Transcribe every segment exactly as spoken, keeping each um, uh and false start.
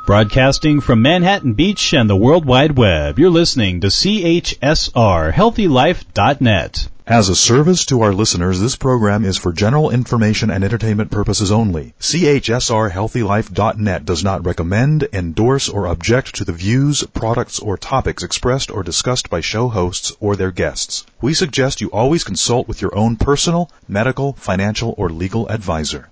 Broadcasting from Manhattan Beach and the World Wide Web, you're listening to C H S R Healthy Life dot net. As a service to our listeners, this program is for general information and entertainment purposes only. C H S R Healthy Life dot net does not recommend, endorse, or object to the views, products, or topics expressed or discussed by show hosts or their guests. We suggest you always consult with your own personal, medical, financial, or legal advisor.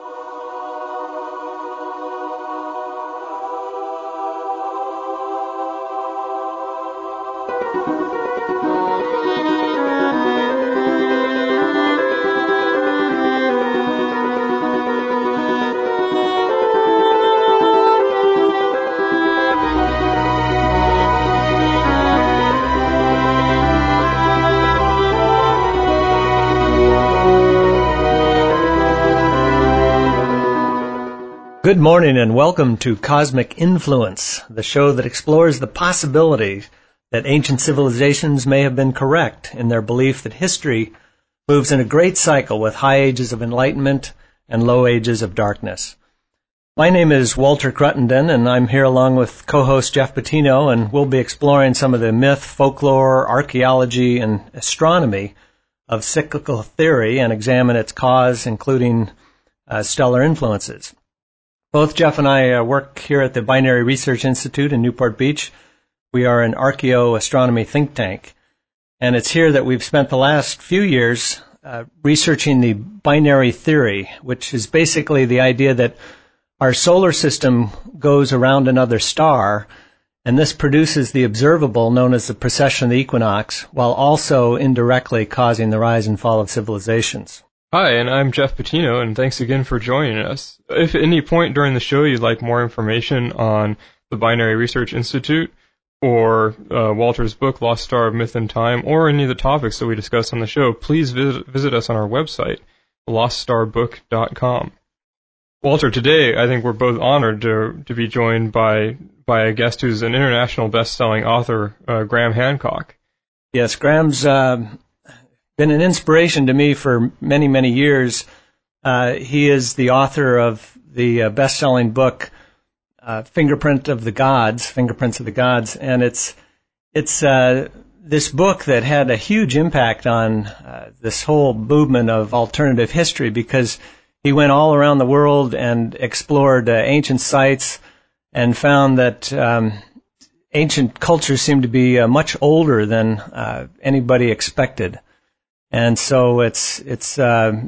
Good morning and welcome to Cosmic Influence, the show that explores the possibility that ancient civilizations may have been correct in their belief that history moves in a great cycle with high ages of enlightenment and low ages of darkness. My name is Walter Cruttenden, and I'm here along with co-host Jeff Patino, and we'll be exploring some of the myth, folklore, archaeology, and astronomy of cyclical theory and examine its cause, including uh, stellar influences. Both Jeff and I uh, work here at the Binary Research Institute in Newport Beach. We are an archaeoastronomy think tank, and it's here that we've spent the last few years uh, researching the binary theory, which is basically the idea that our solar system goes around another star, and this produces the observable known as the precession of the equinox, while also indirectly causing the rise and fall of civilizations. Hi, and I'm Jeff Patino, and thanks again for joining us. If at any point during the show you'd like more information on the Binary Research Institute, or uh, Walter's book, Lost Star of Myth and Time, or any of the topics that we discuss on the show, please visit, visit us on our website, lost star book dot com. Walter, today I think we're both honored to to be joined by by a guest who's an international best-selling author, uh, Graham Hancock. Yes, Graham's Uh been an inspiration to me for many, many years. Uh, he is the author of the uh, best-selling book, uh, Fingerprint of the Gods, Fingerprints of the Gods, and it's it's uh, this book that had a huge impact on uh, this whole movement of alternative history, because he went all around the world and explored uh, ancient sites and found that um, ancient cultures seemed to be uh, much older than uh, anybody expected. And so it's it's uh,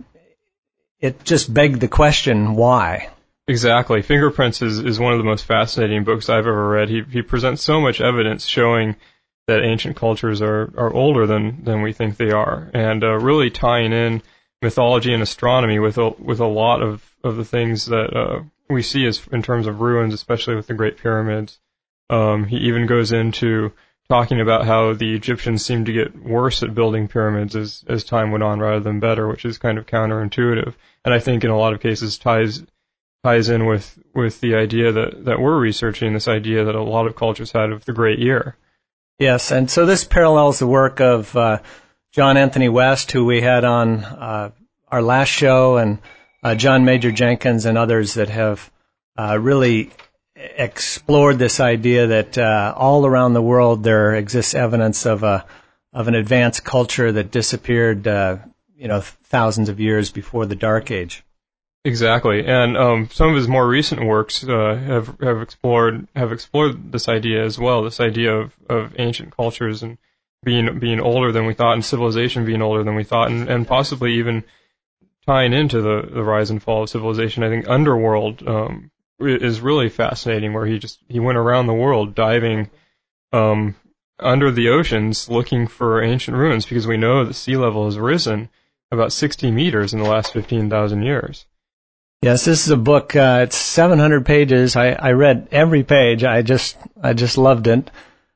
it just begged the question, why? Exactly. Fingerprints is, is one of the most fascinating books I've ever read. He he presents so much evidence showing that ancient cultures are, are older than, than we think they are, and uh, really tying in mythology and astronomy with a, with a lot of, of the things that uh, we see as in terms of ruins, especially with the Great Pyramids. Um, he even goes into talking about how the Egyptians seemed to get worse at building pyramids as, as time went on rather than better, which is kind of counterintuitive. And I think in a lot of cases ties ties in with, with the idea that, that we're researching, this idea that a lot of cultures had of the Great Year. Yes, and so this parallels the work of uh, John Anthony West, who we had on uh, our last show, and uh, John Major Jenkins and others that have uh, really explored this idea that uh, all around the world there exists evidence of a of an advanced culture that disappeared, uh, you know, thousands of years before the Dark Age. Exactly, and um, some of his more recent works uh, have have explored have explored this idea as well. This idea of, of ancient cultures and being being older than we thought, and civilization being older than we thought, and, and possibly even tying into the, the rise and fall of civilization. I think Underworld Um, is really fascinating, where he just he went around the world diving um, under the oceans looking for ancient ruins, because we know that sea level has risen about sixty meters in the last fifteen thousand years. Yes, this is a book. Uh, it's seven hundred pages. I, I read every page. I just I just loved it,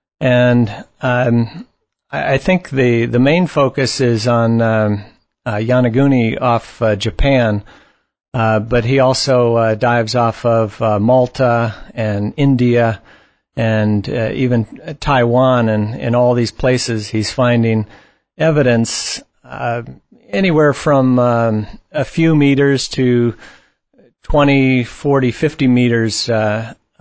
and um, I, I think the the main focus is on um, uh, Yonaguni off uh, Japan. Uh, but he also uh, dives off of uh, Malta and India and uh, even Taiwan, and in all these places he's finding evidence uh, anywhere from um, a few meters to twenty, forty, fifty meters uh,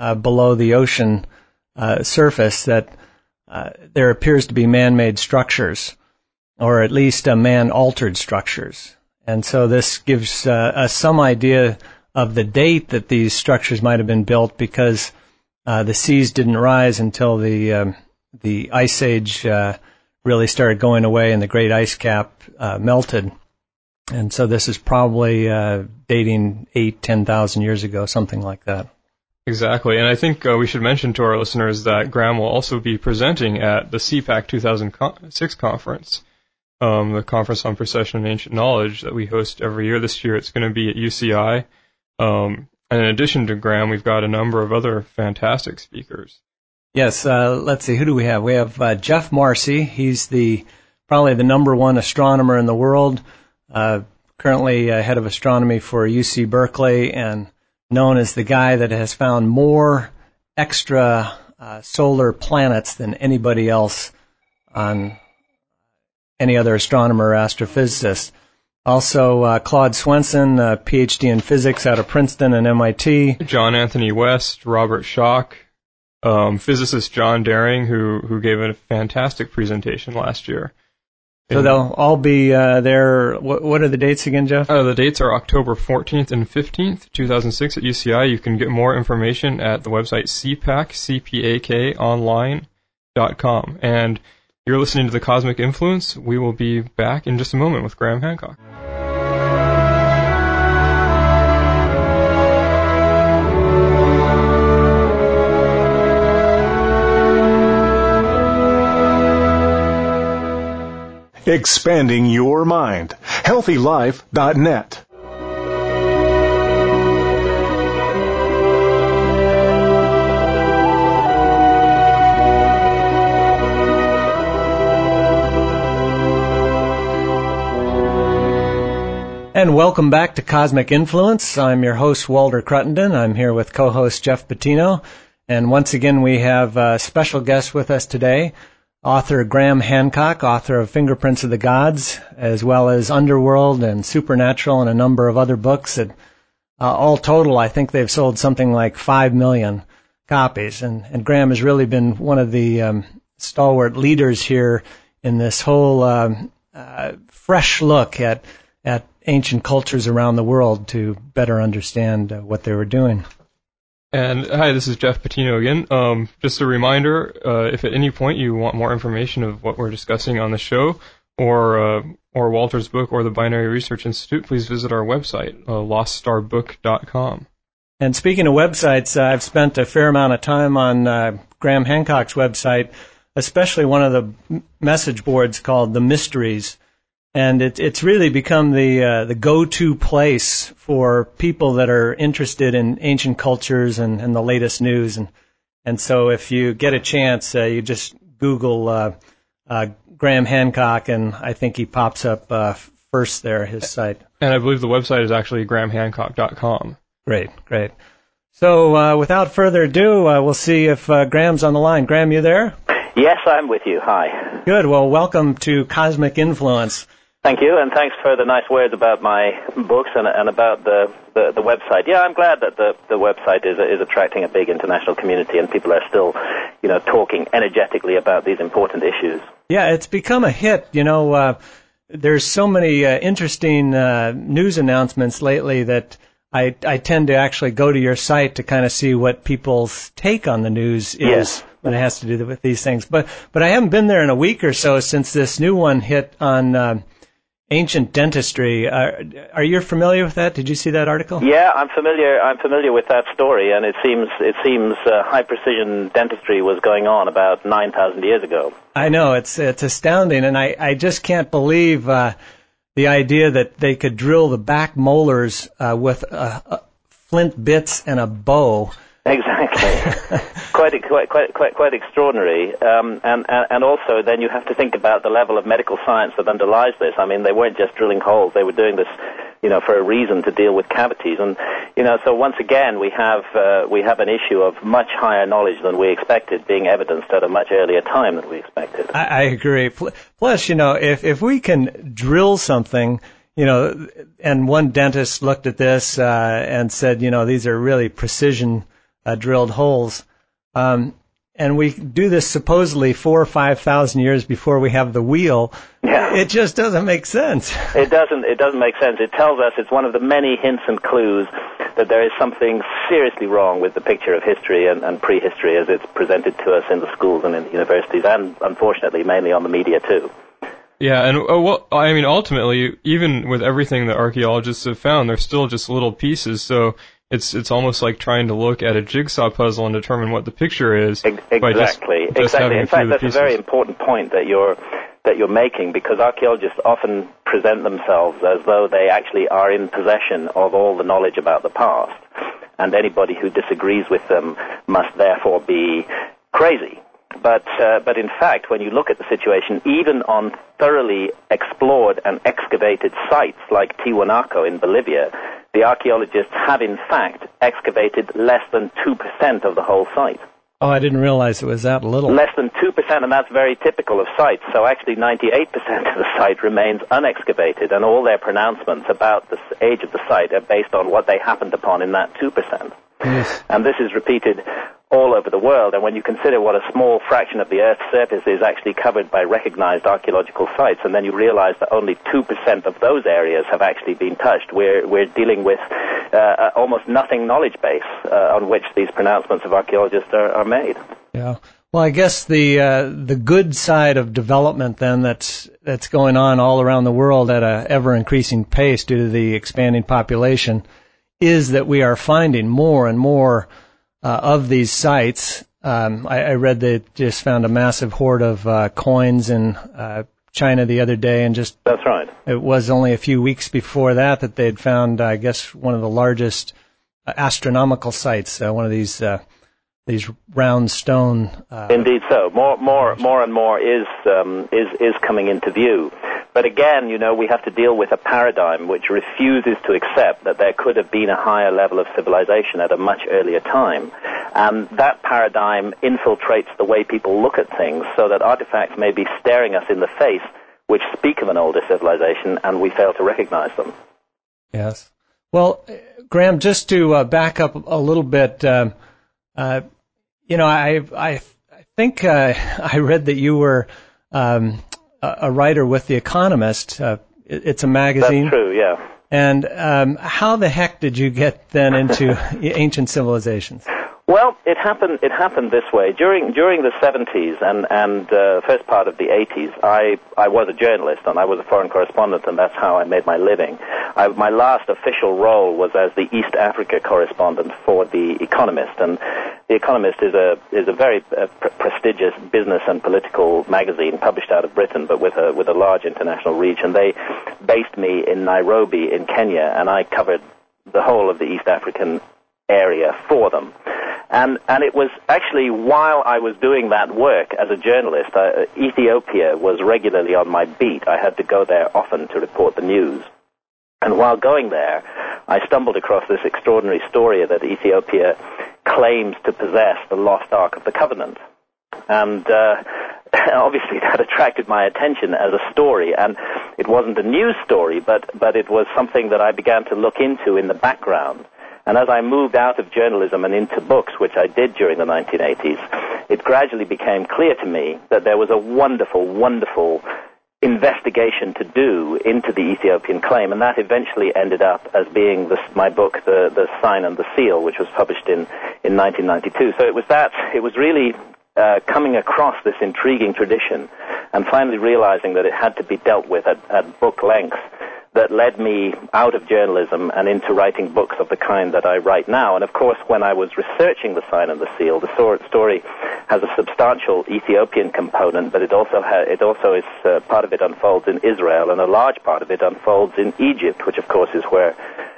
uh, below the ocean uh, surface that uh, there appears to be man-made structures, or at least uh, man-altered structures. And so this gives uh, us some idea of the date that these structures might have been built, because uh, the seas didn't rise until the um, the ice age uh, really started going away and the great ice cap uh, melted. And so this is probably uh, dating eight, ten thousand years ago, something like that. Exactly, and I think uh, we should mention to our listeners that Graham will also be presenting at the C PAC two thousand six conference, um, the Conference on Precession and Ancient Knowledge that we host every year. This year it's going to be at U C I. Um, and in addition to Graham, we've got a number of other fantastic speakers. Yes, uh, let's see, who do we have? We have uh, Jeff Marcy. He's the probably the number one astronomer in the world, uh, currently uh, head of astronomy for U C Berkeley, and known as the guy that has found more extra uh, solar planets than anybody else on any other astronomer or astrophysicist. Also, uh, Claude Swenson, uh, P H D in physics out of Princeton and M I T. John Anthony West, Robert Schoch, um, physicist John Daring, who who gave a fantastic presentation last year. So they'll all be uh, there. What, what are the dates again, Jeff? Uh, the dates are October fourteenth and fifteenth, two thousand six at U C I. You can get more information at the website C PAC, C P A K online dot com. And you're listening to The Cosmic Influence. We will be back in just a moment with Graham Hancock. Expanding your mind. healthy life dot net. And welcome back to Cosmic Influence. I'm your host, Walter Cruttenden. I'm here with co-host Jeff Patino. And once again, we have a special guest with us today, author Graham Hancock, author of Fingerprints of the Gods, as well as Underworld and Supernatural and a number of other books that uh, all total, I think they've sold something like five million copies. And, and Graham has really been one of the um, stalwart leaders here in this whole um, uh, fresh look at at ancient cultures around the world to better understand uh, what they were doing. And hi, this is Jeff Patino again. Um, just a reminder, uh, if at any point you want more information of what we're discussing on the show, or uh, or Walter's book, or the Binary Research Institute, please visit our website, uh, lost star book dot com. And speaking of websites, uh, I've spent a fair amount of time on uh, Graham Hancock's website, especially one of the message boards called The Mysteries. And it, it's really become the uh, the go-to place for people that are interested in ancient cultures and, and the latest news. And and so if you get a chance, uh, you just Google uh, uh, Graham Hancock, and I think he pops up uh, first there, his site. And I believe the website is actually graham hancock dot com. Great, great. So uh, without further ado, uh, we'll see if uh, Graham's on the line. Graham, you there? Yes, I'm with you. Hi. Good. Well, welcome to Cosmic Influence. Thank you, and thanks for the nice words about my books and, and about the, the, the website. Yeah, I'm glad that the, the website is is attracting a big international community, and people are still, you know, talking energetically about these important issues. Yeah, it's become a hit. You know, uh, there's so many uh, interesting uh, news announcements lately that I I tend to actually go to your site to kind of see what people's take on the news is. Yes. When it has to do with these things. But but I haven't been there in a week or so since this new one hit on Uh, ancient dentistry. Uh, are you familiar with that? Did you see that article? Yeah, I'm familiar. I'm familiar with that story, and it seems it seems uh, high precision dentistry was going on about nine thousand years ago. I know, it's it's astounding, and I I just can't believe uh, the idea that they could drill the back molars uh, with uh, uh, flint bits and a bow. Exactly. quite, quite, quite, quite, quite extraordinary. Um, and, and, and also, then you have to think about the level of medical science that underlies this. I mean, they weren't just drilling holes; they were doing this, you know, for a reason, to deal with cavities. And you know, so once again, we have uh, we have an issue of much higher knowledge than we expected being evidenced at a much earlier time than we expected. I, I agree. Plus, you know, if if we can drill something. You know, and one dentist looked at this uh, and said, you know, these are really precision uh, drilled holes. Um, and we do this supposedly four or five thousand years before we have the wheel. Yeah. It just doesn't make sense. It doesn't. It doesn't make sense. It tells us it's one of the many hints and clues that there is something seriously wrong with the picture of history and, and prehistory as it's presented to us in the schools and in the universities, and unfortunately mainly on the media too. Yeah, and uh, well, I mean, ultimately, even with everything that archaeologists have found, they're still just little pieces. So it's it's almost like trying to look at a jigsaw puzzle and determine what the picture is. Exactly. By just, just exactly. In fact, that's pieces. a very important point that you're that you're making, because archaeologists often present themselves as though they actually are in possession of all the knowledge about the past, and anybody who disagrees with them must therefore be crazy. But uh, but in fact, when you look at the situation, even on thoroughly explored and excavated sites like Tiwanaku in Bolivia, the archaeologists have in fact excavated less than two percent of the whole site. Oh, I didn't realize it was that little. Less than two percent, and that's very typical of sites. So actually ninety-eight percent of the site remains unexcavated, and all their pronouncements about the age of the site are based on what they happened upon in that two percent. Yes. And this is repeated all over the world, and when you consider what a small fraction of the Earth's surface is actually covered by recognized archaeological sites, and then you realize that only two percent of those areas have actually been touched, we're, we're dealing with uh, almost nothing knowledge base uh, on which these pronouncements of archaeologists are, are made. Yeah. Well, I guess the uh, the good side of development then that's that's going on all around the world at a ever increasing pace due to the expanding population is that we are finding more and more uh, of these sites. Um, I, I read they just found a massive hoard of uh, coins in uh, China the other day, and just that's right. It was only a few weeks before that that they'd found, I guess, one of the largest uh, astronomical sites. Uh, one of these uh, these round stone. Uh, Indeed, so more, more, more and more is um, is is coming into view. But again, you know, we have to deal with a paradigm which refuses to accept that there could have been a higher level of civilization at a much earlier time. And that paradigm infiltrates the way people look at things, so that artifacts may be staring us in the face which speak of an older civilization, and we fail to recognize them. Yes. Well, Graham, just to uh, back up a little bit, um, uh, you know, I I, I think uh, I read that you were um, a writer with The Economist. Uh, it's a magazine. That's true, yeah. And um, how the heck did you get then into ancient civilizations? Well, it happened. It happened this way during during the seventies and and uh, first part of the eighties. I I was a journalist and I was a foreign correspondent, and that's how I made my living. I, my last official role was as the East Africa correspondent for The Economist, and The Economist is a is a very uh, pr- prestigious business and political magazine published out of Britain, but with a with a large international reach. And they based me in Nairobi in Kenya, and I covered the whole of the East African area for them. And and it was actually while I was doing that work as a journalist, uh, Ethiopia was regularly on my beat. I had to go there often to report the news. And while going there, I stumbled across this extraordinary story that Ethiopia claims to possess the lost Ark of the Covenant. And uh, obviously that attracted my attention as a story. And it wasn't a news story, but, but it was something that I began to look into in the background. And as I moved out of journalism and into books, which I did during the nineteen eighties, it gradually became clear to me that there was a wonderful, wonderful investigation to do into the Ethiopian claim, and that eventually ended up as being this, my book, the, the Sign and the Seal, which was published in, in nineteen ninety-two. So it was that, it was really uh, coming across this intriguing tradition and finally realizing that it had to be dealt with at, at book length that led me out of journalism and into writing books of the kind that I write now. And of course, when I was researching The Sign and the Seal, the story has a substantial Ethiopian component, but it also ha- it also is uh, part of it unfolds in Israel, and a large part of it unfolds in Egypt, which of course is where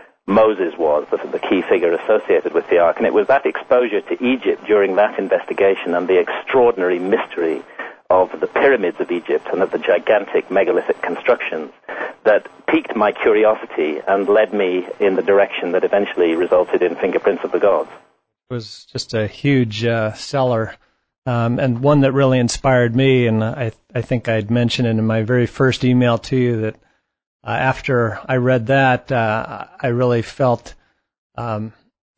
Moses was, the, the key figure associated with the Ark. And it was that exposure to Egypt during that investigation and the extraordinary mystery of the pyramids of Egypt and of the gigantic megalithic constructions that piqued my curiosity and led me in the direction that eventually resulted in Fingerprints of the Gods. It was just a huge uh, seller, um, and one that really inspired me, and I, I think I'd mentioned it in my very first email to you that uh, after I read that, uh, I really felt um,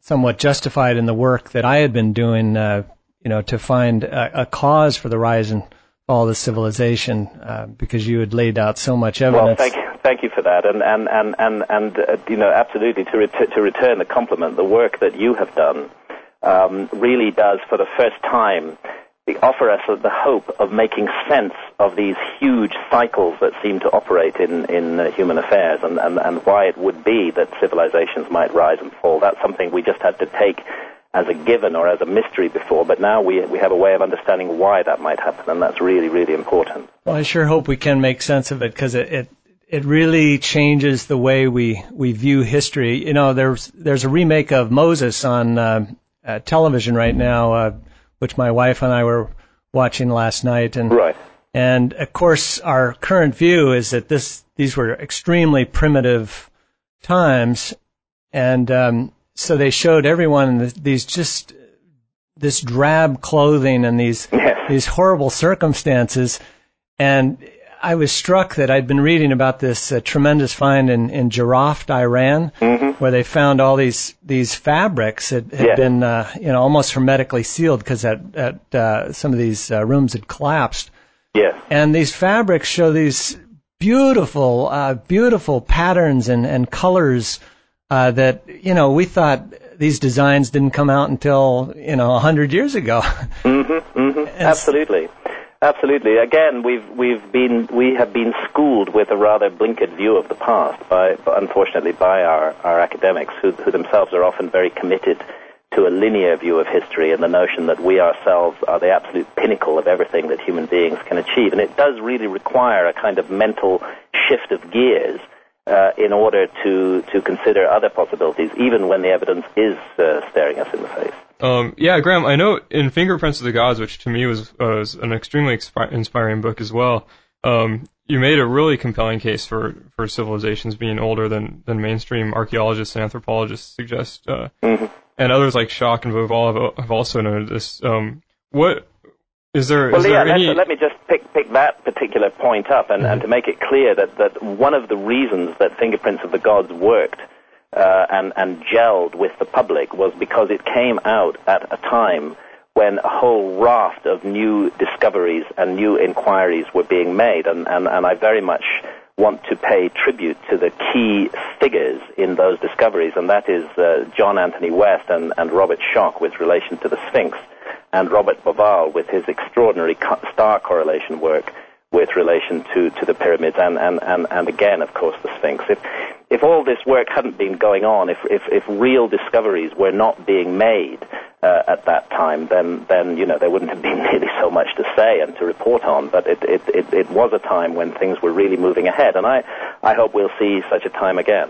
somewhat justified in the work that I had been doing, uh, you know, to find a, a cause for the rise and fall of the civilization, uh, because you had laid out so much evidence. Well, thank you, thank you for that, and and and and, and uh, you know, absolutely to ret- to return the compliment, the work that you have done um, really does, for the first time, offer us the hope of making sense of these huge cycles that seem to operate in, in uh, human affairs, and, and, and why it would be that civilizations might rise and fall. That's something we just had to take as a given or as a mystery before, but now we we have a way of understanding why that might happen, and that's really, really important. Well, I sure hope we can make sense of it, because it, it it really changes the way we, we view history. You know, there's there's a remake of Moses on uh, uh, television right now, uh, which my wife and I were watching last night, and right. and of course our current view is that this these were extremely primitive times, and um, so they showed everyone these just this drab clothing and these yes. these horrible circumstances, and I was struck that I'd been reading about this uh, tremendous find in, in Jarraft, Iran, mm-hmm. where they found all these these fabrics that had yes. been uh, you know almost hermetically sealed, because that that uh, some of these uh, rooms had collapsed. Yes. And these fabrics show these beautiful, uh, beautiful patterns and, and colors uh, that, you know, we thought these designs didn't come out until, you know, a hundred years ago. Mm-hmm, mm-hmm. Absolutely. Absolutely. Again, we've we've been we have been schooled with a rather blinkered view of the past by, unfortunately, by our, our academics, who, who themselves are often very committed to a linear view of history and the notion that we ourselves are the absolute pinnacle of everything that human beings can achieve. And it does really require a kind of mental shift of gears uh, in order to, to consider other possibilities, even when the evidence is uh, staring us in the face. Um, yeah, Graham, I know in Fingerprints of the Gods, which to me was, uh, was an extremely expi- inspiring book as well, um, you made a really compelling case for, for civilizations being older than, than mainstream archaeologists and anthropologists suggest. Uh, mm-hmm. And others like Schock and Vauval have also noted this. Um, what is there? Well, is yeah, there any... let me just pick pick that particular point up, and, mm-hmm. and to make it clear that, that one of the reasons that Fingerprints of the Gods worked uh, and and gelled with the public was because it came out at a time when a whole raft of new discoveries and new inquiries were being made, and and, and I very much want to pay tribute to the key figures in those discoveries, and that is uh, John Anthony West and, and Robert Schock with relation to the Sphinx, and Robert Bauval with his extraordinary co- star correlation work with relation to, to the pyramids, and, and, and, and again, of course, the Sphinx. If if all this work hadn't been going on, if if, if real discoveries were not being made uh, at that time, then then you know there wouldn't have been nearly so much to say and to report on. But it it, it, it was a time when things were really moving ahead, and I, I hope we'll see such a time again.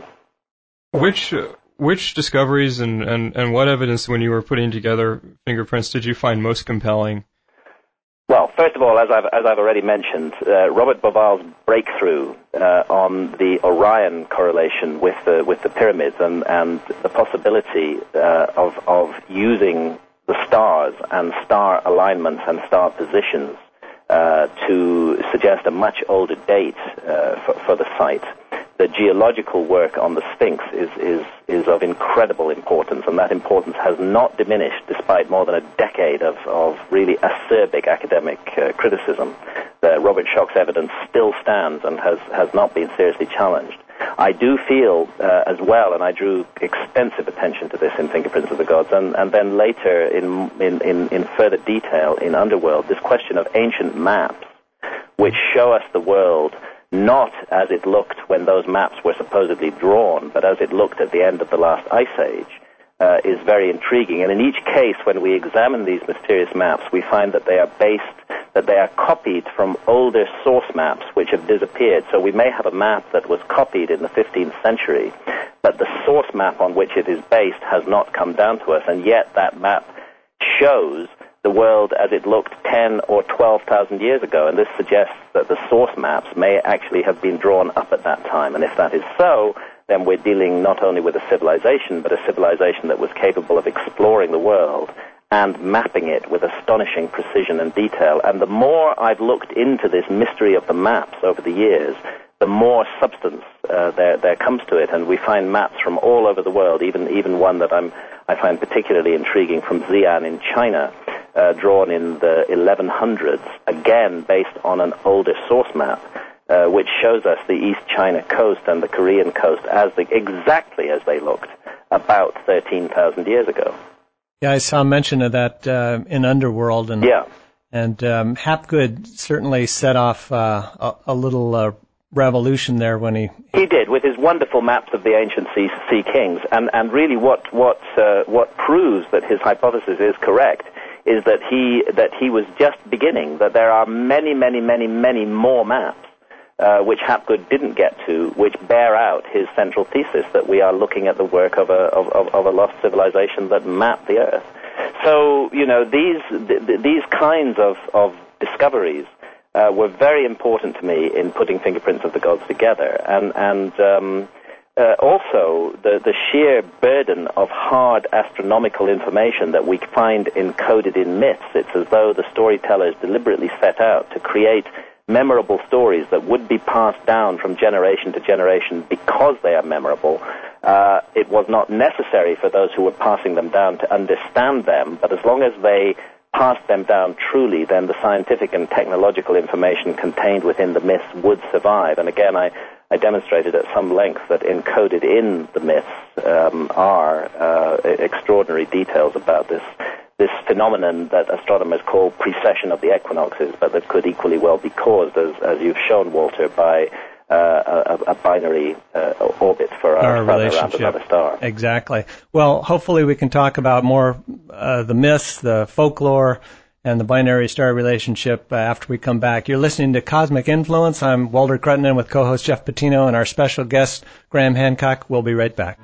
Which uh, which discoveries and, and, and what evidence, when you were putting together Fingerprints, did you find most compelling? Well, first of all, as I've, as I've already mentioned, uh, Robert Bauval's breakthrough uh, on the Orion correlation with the with the pyramids and, and the possibility uh, of of using the stars and star alignments and star positions uh, to suggest a much older date uh, for, for the site. The geological work on the Sphinx is, is, is of incredible importance, and that importance has not diminished despite more than a decade of, of really acerbic academic uh, criticism. The Robert Schock's evidence still stands and has, has not been seriously challenged. I do feel uh, as well, and I drew extensive attention to this in Fingerprints of the Gods, and, and then later in, in, in, in further detail in Underworld, this question of ancient maps which show us the world not as it looked when those maps were supposedly drawn, but as it looked at the end of the last ice age, uh, is very intriguing. And in each case, when we examine these mysterious maps, we find that they are based, that they are copied from older source maps which have disappeared. So we may have a map that was copied in the fifteenth century, but the source map on which it is based has not come down to us, and yet that map shows the world as it looked ten or twelve thousand years ago, and this suggests that the source maps may actually have been drawn up at that time. And if that is so, then we're dealing not only with a civilization, but a civilization that was capable of exploring the world and mapping it with astonishing precision and detail. And the more I've looked into this mystery of the maps over the years, the more substance uh, there there comes to it, and we find maps from all over the world, even even one that I'm I find particularly intriguing from Xi'an in China, uh, drawn in the eleven hundreds, again based on an older source map, uh, which shows us the East China coast and the Korean coast as the, exactly as they looked about thirteen thousand years ago. Yeah, I saw mention of that uh, in Underworld, and yeah. and um, Hapgood certainly set off uh, a, a little uh, revolution there when he he did with his wonderful maps of the ancient sea, sea kings, and and really what what uh, what proves that his hypothesis is correct is that he that he was just beginning. That there are many many many many more maps uh, which Hapgood didn't get to, which bear out his central thesis that we are looking at the work of a of, of, of a lost civilization that mapped the Earth. So you know these th- these kinds of of discoveries Uh, were very important to me in putting Fingerprints of the Gods together, and and um, uh, also the the sheer burden of hard astronomical information that we find encoded in myths. It's as though the storytellers deliberately set out to create memorable stories that would be passed down from generation to generation because they are memorable. Uh, it was not necessary for those who were passing them down to understand them, but as long as they passed them down truly, then the scientific and technological information contained within the myths would survive. And again, I, I demonstrated at some length that encoded in the myths um, are uh, extraordinary details about this this phenomenon that astronomers call precession of the equinoxes, but that could equally well be caused, as, as you've shown, Walter, by Uh, a, a binary uh, orbit for our, our around another star. Exactly. Well, hopefully we can talk about more uh, the myths, the folklore, and the binary star relationship uh, after we come back. You're listening to Cosmic Influence. I'm Walter Cruttenden with co-host Jeff Patino and our special guest, Graham Hancock. We'll be right back.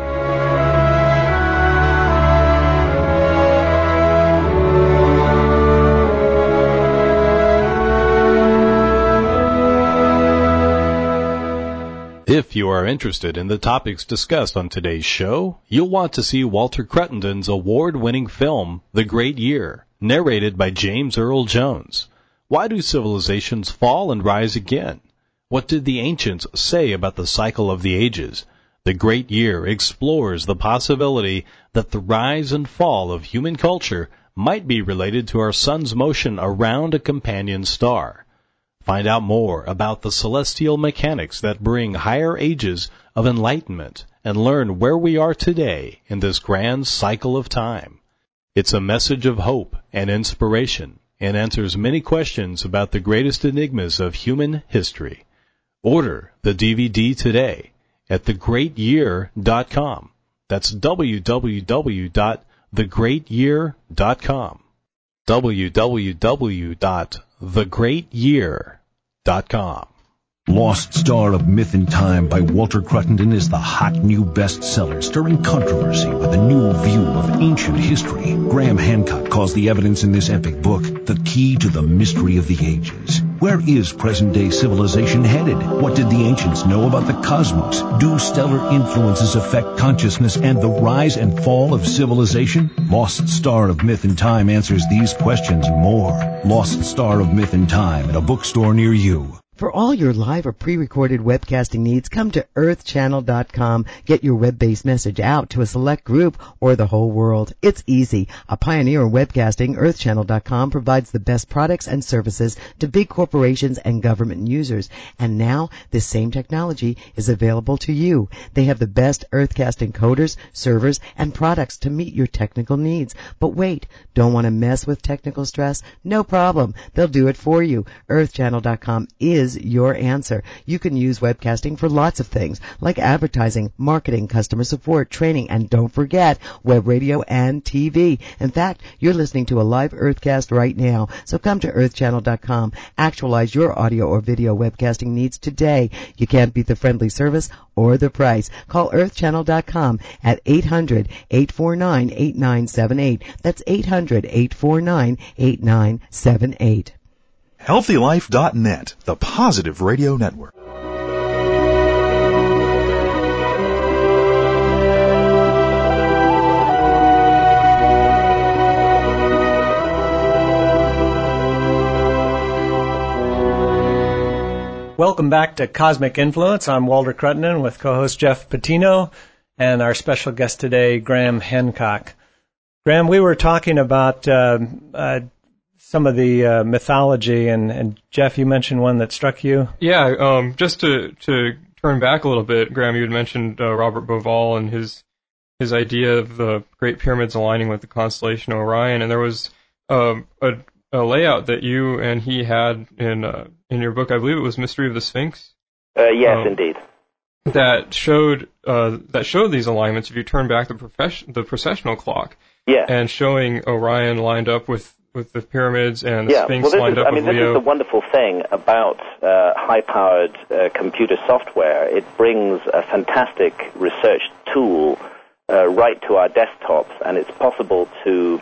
If you are interested in the topics discussed on today's show, you'll want to see Walter Cruttenden's award-winning film, The Great Year, narrated by James Earl Jones. Why do civilizations fall and rise again? What did the ancients say about the cycle of the ages? The Great Year explores the possibility that the rise and fall of human culture might be related to our sun's motion around a companion star. Find out more about the celestial mechanics that bring higher ages of enlightenment and learn where we are today in this grand cycle of time. It's a message of hope and inspiration and answers many questions about the greatest enigmas of human history. Order the D V D today at the great year dot com. That's w w w dot the great year dot com. w w w dot the great year dot com. Lost Star of Myth and Time by Walter Cruttenden is the hot new bestseller stirring controversy with a new view of ancient history. Graham Hancock calls the evidence in this epic book the key to the mystery of the ages. Where is present-day civilization headed? What did the ancients know about the cosmos? Do stellar influences affect consciousness and the rise and fall of civilization? Lost Star of Myth and Time answers these questions and more. Lost Star of Myth and Time at a bookstore near you. For all your live or pre-recorded webcasting needs, come to earth channel dot com. Get your web-based message out to a select group or the whole world. It's easy. A pioneer in webcasting, earth channel dot com provides the best products and services to big corporations and government users. And now, this same technology is available to you. They have the best Earthcast encoders, servers, and products to meet your technical needs. But wait, don't want to mess with technical stress? No problem. They'll do it for you. earth channel dot com is your answer. You can use webcasting for lots of things, like advertising, marketing, customer support, training, and don't forget, web radio and T V. In fact, you're listening to a live Earthcast right now, so come to earth channel dot com. Actualize your audio or video webcasting needs today. You can't beat the friendly service or the price. Call earth channel dot com at eight hundred, eight four nine, eight nine seven eight. That's eight hundred, eight four nine, eight nine seven eight. healthy life dot net, the positive radio network. Welcome back to Cosmic Influence. I'm Walter Cruttenden with co-host Jeff Patino and our special guest today, Graham Hancock. Graham, we were talking about uh, uh, some of the uh, mythology, and, and Jeff, you mentioned one that struck you. Yeah, um, just to, to turn back a little bit, Graham, you had mentioned uh, Robert Bauval and his his idea of the Great Pyramids aligning with the constellation Orion, and there was uh, a, a layout that you and he had in uh, in your book. I believe it was Mystery of the Sphinx. Uh, yes, um, indeed. That showed uh, that showed these alignments. If you turn back the profession, the processional clock, yeah, and showing Orion lined up with, with the pyramids and the yeah. Sphinx well, this lined is, up I mean, with this Leo. is the wonderful thing about uh, high-powered uh, computer software. It brings a fantastic research tool uh, right to our desktops, and it's possible to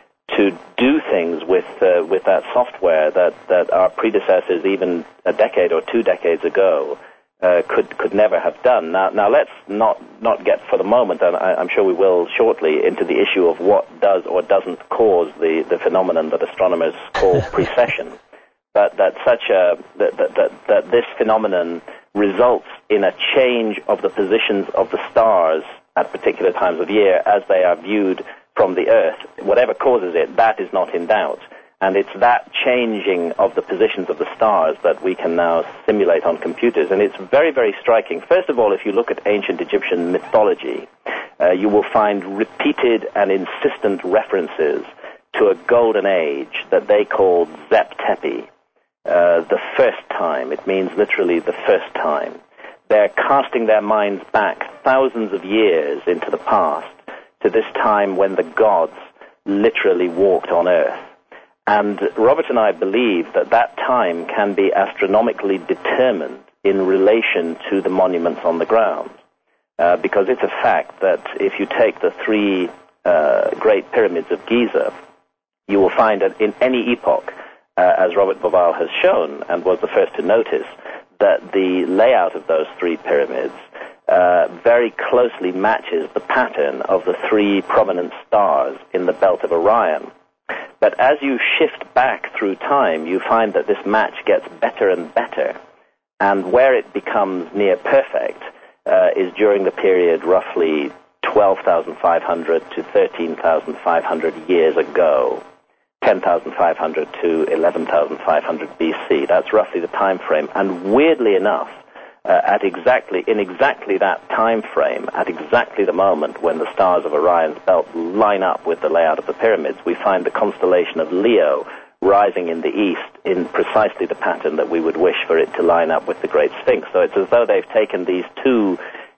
to do things with uh, with that software that, that our predecessors, even a decade or two decades ago, Uh, could could never have done. Now, now let's not not get for the moment, and I, I'm sure we will shortly, into the issue of what does or doesn't cause the, the phenomenon that astronomers call precession. But that such a that, that that that this phenomenon results in a change of the positions of the stars at particular times of year as they are viewed from the Earth. Whatever causes it, that is not in doubt. And it's that changing of the positions of the stars that we can now simulate on computers. And it's very, very striking. First of all, if you look at ancient Egyptian mythology, uh, you will find repeated and insistent references to a golden age that they called Zep Tepi, uh, the first time. It means literally the first time. They're casting their minds back thousands of years into the past to this time when the gods literally walked on Earth. And Robert and I believe that that time can be astronomically determined in relation to the monuments on the ground. Uh, because it's a fact that if you take the three uh, great pyramids of Giza, you will find that in any epoch, uh, as Robert Bauval has shown and was the first to notice, that the layout of those three pyramids uh, very closely matches the pattern of the three prominent stars in the belt of Orion. But as you shift back through time, you find that this match gets better and better. And where it becomes near perfect uh, is during the period roughly twelve thousand five hundred to thirteen thousand five hundred years ago, ten thousand five hundred to eleven thousand five hundred B C. That's roughly the time frame. And weirdly enough, uh, at exactly in exactly that time frame, at exactly the moment when the stars of Orion's belt line up with the layout of the pyramids, we find the constellation of Leo rising in the east in precisely the pattern that we would wish for it to line up with the Great Sphinx. So it's as though they've taken these two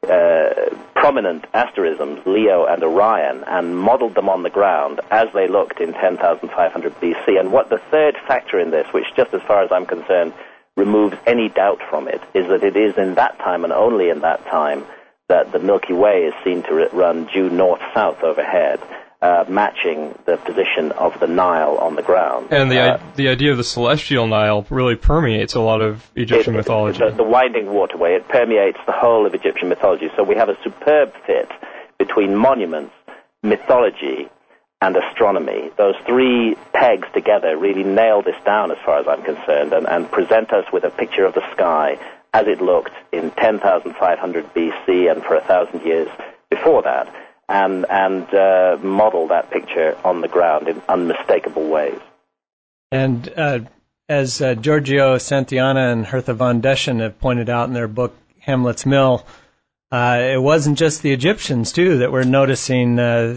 uh, prominent asterisms, Leo and Orion, and modeled them on the ground as they looked in ten thousand five hundred B C. And what the third factor in this, which just as far as I'm concerned removes any doubt from it, is that it is in that time and only in that time that the Milky Way is seen to run due north-south overhead, uh, matching the position of the Nile on the ground. And the uh, the idea of the celestial Nile really permeates a lot of Egyptian it, mythology. The, the winding waterway, it permeates the whole of Egyptian mythology. So we have a superb fit between monuments, mythology, and astronomy. Those three pegs together really nail this down as far as I'm concerned, and, and present us with a picture of the sky as it looked in ten thousand five hundred B C and for a thousand years before that, and, and uh, model that picture on the ground in unmistakable ways. And uh, as uh, Giorgio Santayana and Hertha von Deschen have pointed out in their book Hamlet's Mill, uh, it wasn't just the Egyptians, too, that were noticing uh,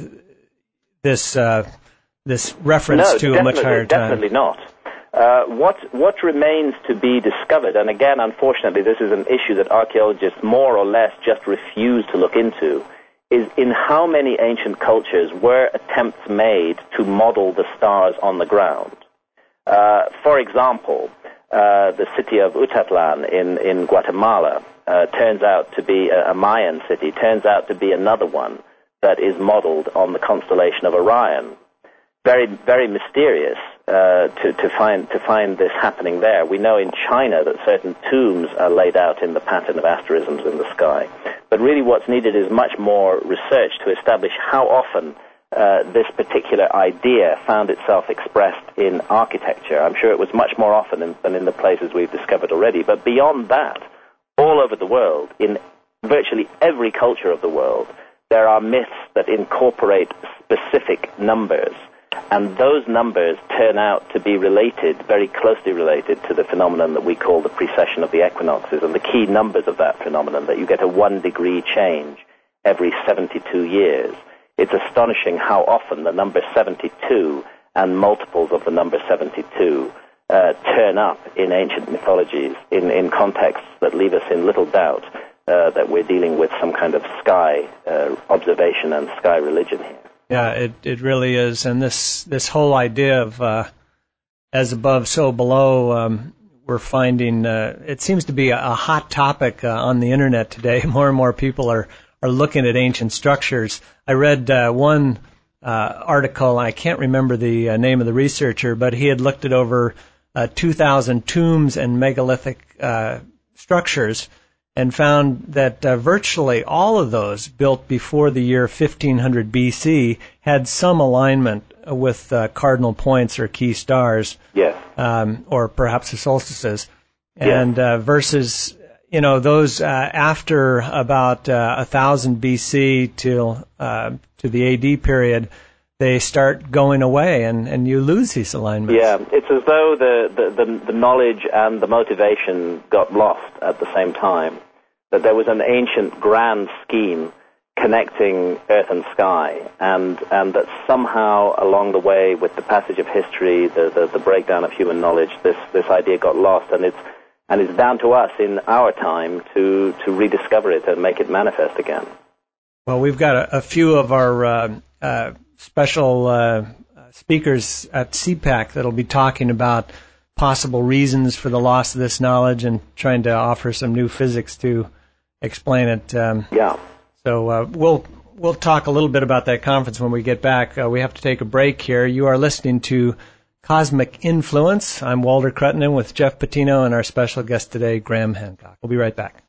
this uh, this reference no, to a much higher time. Definitely not. Uh, what what remains to be discovered, and again, unfortunately, this is an issue that archaeologists more or less just refuse to look into, is in how many ancient cultures were attempts made to model the stars on the ground. Uh, for example, uh, the city of Utatlan in, in Guatemala uh, turns out to be a, a Mayan city, turns out to be another one that is modeled on the constellation of Orion. Very, very mysterious uh, to, to find to find this happening there. We know in China that certain tombs are laid out in the pattern of asterisms in the sky. But really what's needed is much more research to establish how often uh, this particular idea found itself expressed in architecture. I'm sure it was much more often in, than in the places we've discovered already. But beyond that, all over the world, in virtually every culture of the world, there are myths that incorporate specific numbers. And those numbers turn out to be related, very closely related, to the phenomenon that we call the precession of the equinoxes, and the key numbers of that phenomenon, that you get a one-degree change every seventy-two years. It's astonishing how often the number seventy-two and multiples of the number seventy-two uh, turn up in ancient mythologies in, in contexts that leave us in little doubt uh, that we're dealing with some kind of sky uh, observation and sky religion here. Yeah, it it really is, and this this whole idea of uh, as above, so below, um, we're finding uh, it seems to be a, a hot topic uh, on the internet today. More and more people are are looking at ancient structures. I read uh, one uh, article, I can't remember the uh, name of the researcher, but he had looked at over uh, two thousand tombs and megalithic uh, structures, and found that uh, virtually all of those built before the year fifteen hundred B C had some alignment with uh, cardinal points or key stars. Yes. Um, or perhaps the solstices. And yes. uh, versus, you know, those uh, after about uh, one thousand B C till uh, to the A D period, they start going away, and, and you lose these alignments. Yeah, it's as though the, the, the, the knowledge and the motivation got lost at the same time. That there was an ancient grand scheme connecting earth and sky, and, and that somehow along the way, with the passage of history, the, the, the breakdown of human knowledge, this, this idea got lost, and it's, and it's down to us in our time to, to rediscover it and make it manifest again. Well, we've got a, a few of our uh, uh, special uh, speakers at C PAC that'll be talking about possible reasons for the loss of this knowledge and trying to offer some new physics to explain it. Um, yeah. So uh, we'll we'll talk a little bit about that conference when we get back. Uh, we have to take a break here. You are listening to Cosmic Influence. I'm Walter Cruttenden with Jeff Patino and our special guest today, Graham Hancock. We'll be right back.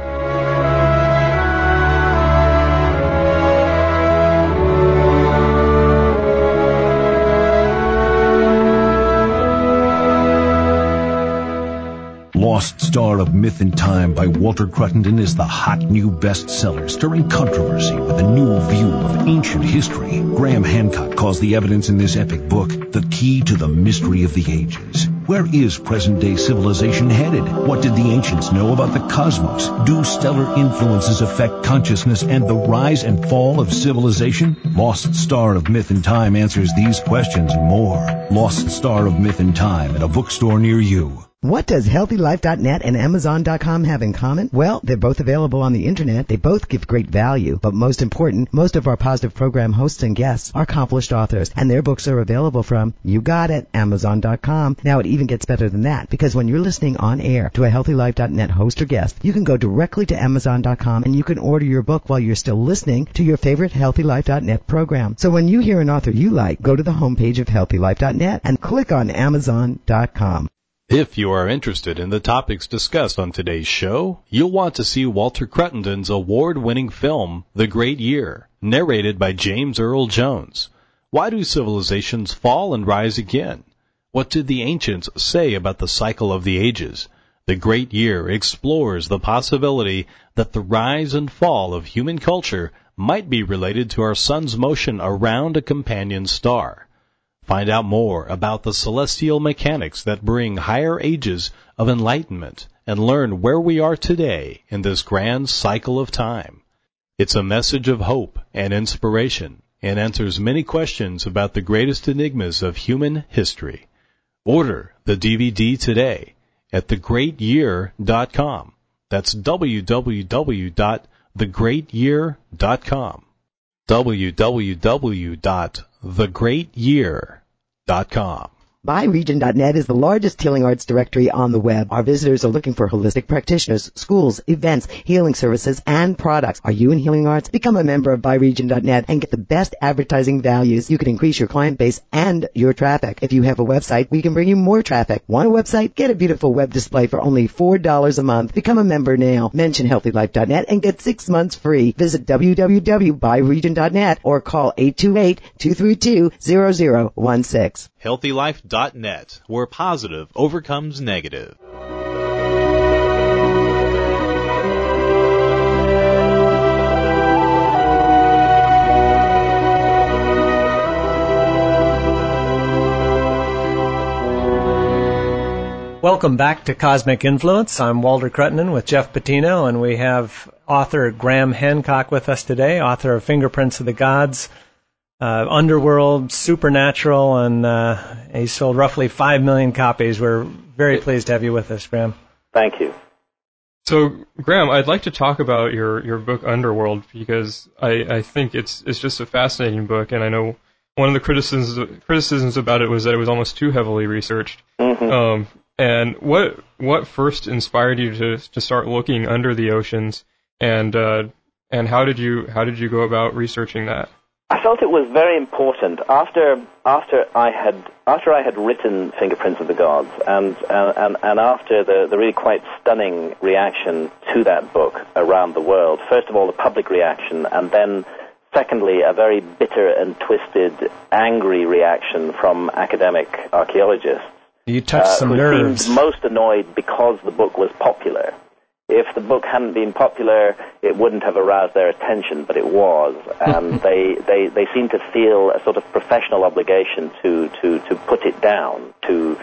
Lost Star of Myth and Time by Walter Cruttenden is the hot new bestseller stirring controversy with a new view of ancient history. Graham Hancock calls the evidence in this epic book the key to the mystery of the ages. Where is present-day civilization headed? What did the ancients know about the cosmos? Do stellar influences affect consciousness and the rise and fall of civilization? Lost Star of Myth and Time answers these questions and more. Lost Star of Myth and Time at a bookstore near you. What does Healthy Life dot net and Amazon dot com have in common? Well, they're both available on the Internet. They both give great value. But most important, most of our positive program hosts and guests are accomplished authors, and their books are available from, you got it, Amazon dot com. Now, it even gets better than that, because when you're listening on air to a Healthy Life dot net host or guest, you can go directly to Amazon dot com and you can order your book while you're still listening to your favorite Healthy Life dot net program. So when you hear an author you like, go to the homepage of Healthy Life dot net and click on Amazon dot com. If you are interested in the topics discussed on today's show, you'll want to see Walter Cruttenden's award-winning film, The Great Year, narrated by James Earl Jones. Why do civilizations fall and rise again? What did the ancients say about the cycle of the ages? The Great Year explores the possibility that the rise and fall of human culture might be related to our sun's motion around a companion star. Find out more about the celestial mechanics that bring higher ages of enlightenment and learn where we are today in this grand cycle of time. It's a message of hope and inspiration and answers many questions about the greatest enigmas of human history. Order the D V D today at the great year dot com. That's w w w dot the great year dot com. w w w dot the great year dot com. buy region dot net is the largest healing arts directory on the web. Our visitors are looking for holistic practitioners, schools, events, healing services, and products. Are you in healing arts? Become a member of buy region dot net and get the best advertising values. You can increase your client base and your traffic. If you have a website, we can bring you more traffic. Want a website? Get a beautiful web display for only four dollars a month. Become a member now. Mention healthy life dot net and get six months free. Visit w w w dot buy region dot net or call eight two eight, two three two, zero zero one six. healthy life dot net, where positive overcomes negative. Welcome back to Cosmic Influence. I'm Walter Cruttenden with Jeff Patino, and we have author Graham Hancock with us today, author of Fingerprints of the Gods, uh, Underworld, Supernatural, and uh, he sold roughly five million copies. We're very pleased to have you with us, Graham. Thank you. So, Graham, I'd like to talk about your, your book Underworld, because I, I think it's it's just a fascinating book, and I know one of the criticisms criticisms about it was that it was almost too heavily researched. Mm-hmm. Um, and what what first inspired you to to start looking under the oceans, and uh, and how did you how did you go about researching that? I felt it was very important after after I had after I had written Fingerprints of the Gods, and and, and, and after the, the really quite stunning reaction to that book around the world. First of all, the public reaction, and then secondly, a very bitter and twisted, angry reaction from academic archaeologists. You touched uh, some who nerves. seemed most annoyed because the book was popular. If the book hadn't been popular, it wouldn't have aroused their attention, but it was. And they, they, they seemed to feel a sort of professional obligation to, to, to put it down, to,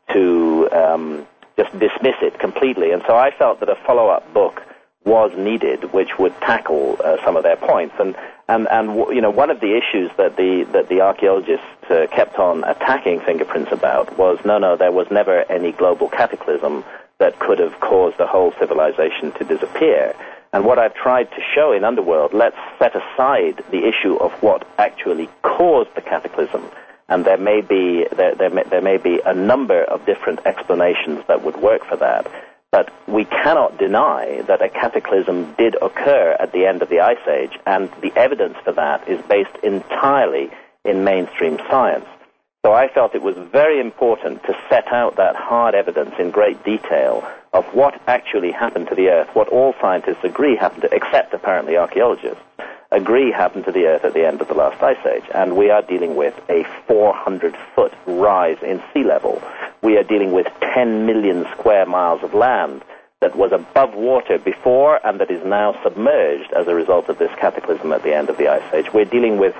to um, just dismiss it completely. And so I felt that a follow-up book was needed, which would tackle uh, some of their points. And, and, and you know, one of the issues that the, that the archaeologists uh, kept on attacking Fingerprints about was, no, no, there was never any global cataclysm that could have caused a whole civilization to disappear. And what I've tried to show in Underworld, let's set aside the issue of what actually caused the cataclysm, and there may be there, there, may, there may be a number of different explanations that would work for that. But we cannot deny that a cataclysm did occur at the end of the Ice Age, and the evidence for that is based entirely in mainstream science. So I felt it was very important to set out that hard evidence in great detail of what actually happened to the Earth, what all scientists agree happened to, except apparently archaeologists, agree happened to the Earth at the end of the last Ice Age. And we are dealing with a four hundred foot rise in sea level. We are dealing with ten million square miles of land that was above water before and that is now submerged as a result of this cataclysm at the end of the Ice Age. We're dealing with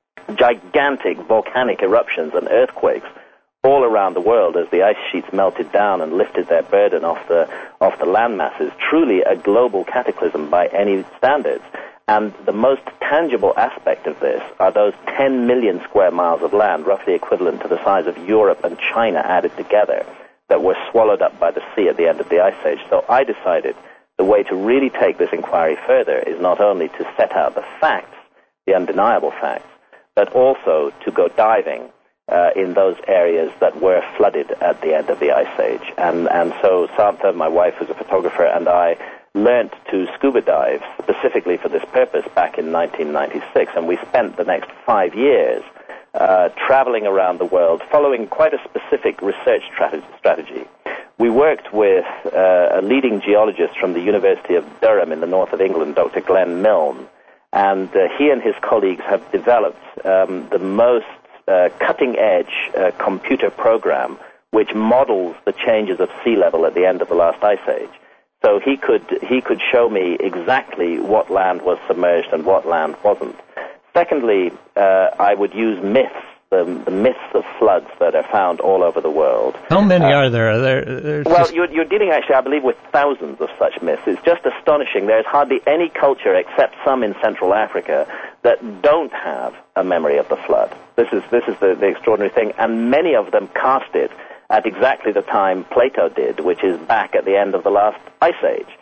gigantic volcanic eruptions and earthquakes all around the world as the ice sheets melted down and lifted their burden off the off the land masses. Truly a global cataclysm by any standards. And the most tangible aspect of this are those ten million square miles of land, roughly equivalent to the size of Europe and China added together, that were swallowed up by the sea at the end of the Ice Age. So I decided the way to really take this inquiry further is not only to set out the facts, the undeniable facts, but also to go diving uh, in those areas that were flooded at the end of the Ice Age. And, and so Samantha, my wife, who's a photographer, and I learnt to scuba dive specifically for this purpose back in nineteen ninety-six, and we spent the next five years uh, traveling around the world following quite a specific research strategy. We worked with uh, a leading geologist from the University of Durham in the north of England, Doctor Glenn Milne, and uh, he and his colleagues have developed um, the most uh, cutting-edge uh, computer program which models the changes of sea level at the end of the last Ice Age. So he could he could show me exactly what land was submerged and what land wasn't. Secondly, uh, I would use myths, the, the myths of floods that are found all over the world. How many uh, are there? Are there well, just... you're, you're dealing actually, I believe, with thousands of such myths. It's just astonishing. There's hardly any culture, except some in Central Africa, that don't have a memory of the flood. This is this is the, the extraordinary thing, and many of them cast it at exactly the time Plato did, which is back at the end of the last Ice Age.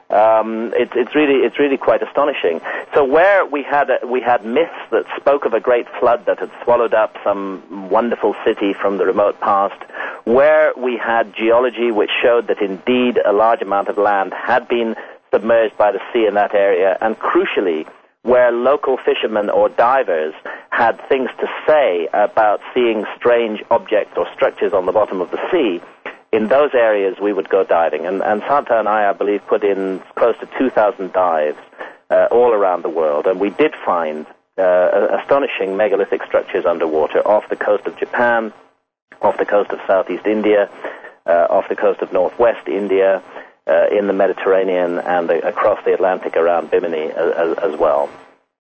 Um, it, it's really it's really quite astonishing. So where we had a, we had myths that spoke of a great flood that had swallowed up some wonderful city from the remote past, where we had geology which showed that indeed a large amount of land had been submerged by the sea in that area, and crucially, where local fishermen or divers had things to say about seeing strange objects or structures on the bottom of the sea, in those areas we would go diving. And, and Santa and I, I believe, put in close to two thousand dives uh, all around the world, and we did find uh, astonishing megalithic structures underwater off the coast of Japan, off the coast of Southeast India, uh, off the coast of Northwest India, Uh, in the Mediterranean and uh, across the Atlantic around Bimini as, as, as well.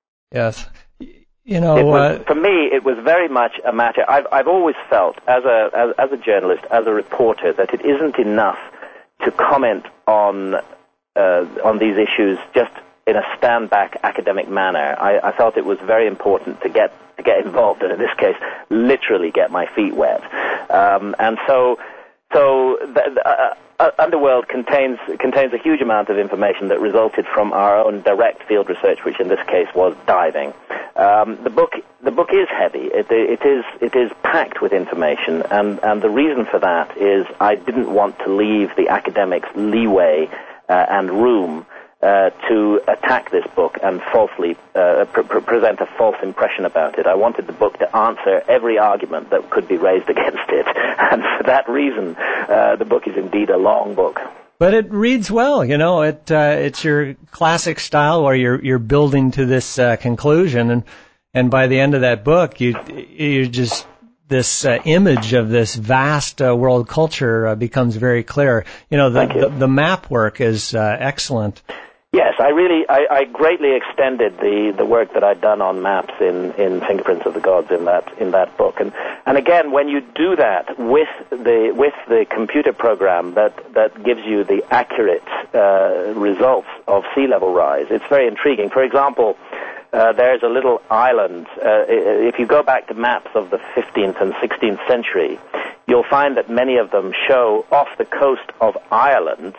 Yes. You know, it was, uh, for me, it was very much a matter. I've, I've always felt, as a as, as a journalist, as a reporter, that it isn't enough to comment on uh, on these issues just in a stand-back academic manner. I, I felt it was very important to get to get involved, and in this case, literally get my feet wet. Um, and so, so. The, the, uh, Uh, Underworld contains contains a huge amount of information that resulted from our own direct field research, which in this case was diving. Um, the book the book is heavy. It, it is it is packed with information, and, and the reason for that is I didn't want to leave the academics leeway uh, and room uh, to attack this book and falsely uh, pr- pr- present a false impression about it. I wanted the book to answer every argument that could be raised against it, and for that reason, uh, the book is indeed a long book. But it reads well, you know. It uh, it's your classic style where you're you're building to this uh, conclusion, and and by the end of that book, you you just this uh, image of this vast uh, world culture uh, becomes very clear. You know, the you. the, the map work is uh, excellent. Yes, I really, I, I greatly extended the, the work that I'd done on maps in, in Fingerprints of the Gods in that in that book, and and again, when you do that with the with the computer program that, that gives you the accurate uh, results of sea level rise, it's very intriguing. For example, uh, there's a little island. Uh, if you go back to maps of the fifteenth and sixteenth century, you'll find that many of them show off the coast of Ireland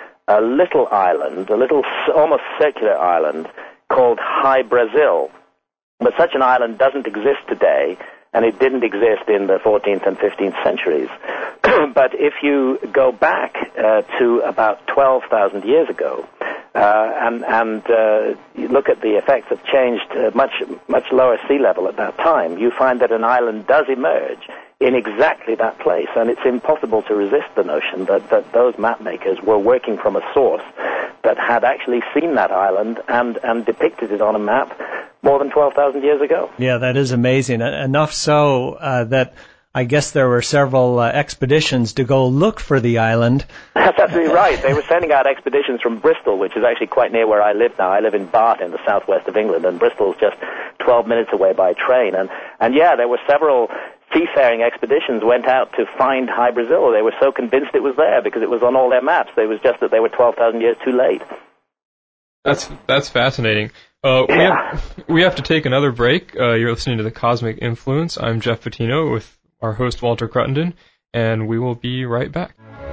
a little island, a little almost circular island called High Brazil. But such an island doesn't exist today, and it didn't exist in the fourteenth and fifteenth centuries. But if you go back uh, to about twelve thousand years ago, uh, and, and uh, you look at the effects of changed uh, much, much lower sea level at that time, you find that an island does emerge in exactly that place, and it's impossible to resist the notion that, that those map makers were working from a source that had actually seen that island and, and depicted it on a map more than twelve thousand years ago. Yeah, that is amazing. Enough so uh, that I guess there were several uh, expeditions to go look for the island. That's absolutely right. They were sending out expeditions from Bristol, which is actually quite near where I live now. I live in Bath in the southwest of England, and Bristol's just twelve minutes away by train. And, and yeah, there were several seafaring expeditions went out to find High Brazil. They were so convinced it was there because it was on all their maps. It was just that they were twelve thousand years too late. That's that's fascinating. Uh, we, yeah. have, we have to take another break. Uh, you're listening to The Cosmic Influence. I'm Jeff Patino with our host Walter Cruttenden, and we will be right back.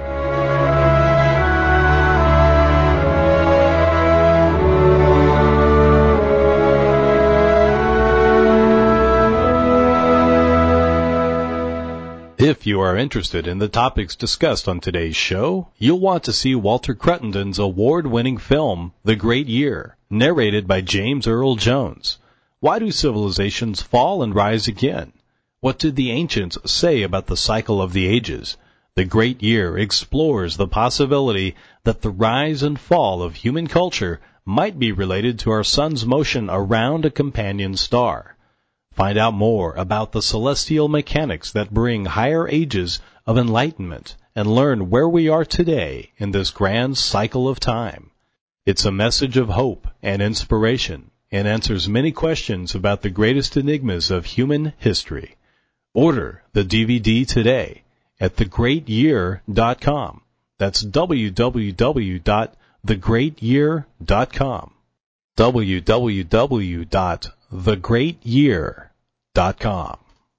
If you are interested in the topics discussed on today's show, you'll want to see Walter Cruttenden's award-winning film, The Great Year, narrated by James Earl Jones. Why do civilizations fall and rise again? What did the ancients say about the cycle of the ages? The Great Year explores the possibility that the rise and fall of human culture might be related to our sun's motion around a companion star. Find out more about the celestial mechanics that bring higher ages of enlightenment and learn where we are today in this grand cycle of time. It's a message of hope and inspiration and answers many questions about the greatest enigmas of human history. Order the D V D today at the great year dot com. That's w w w dot the great year dot com. w w w dot the great year dot com.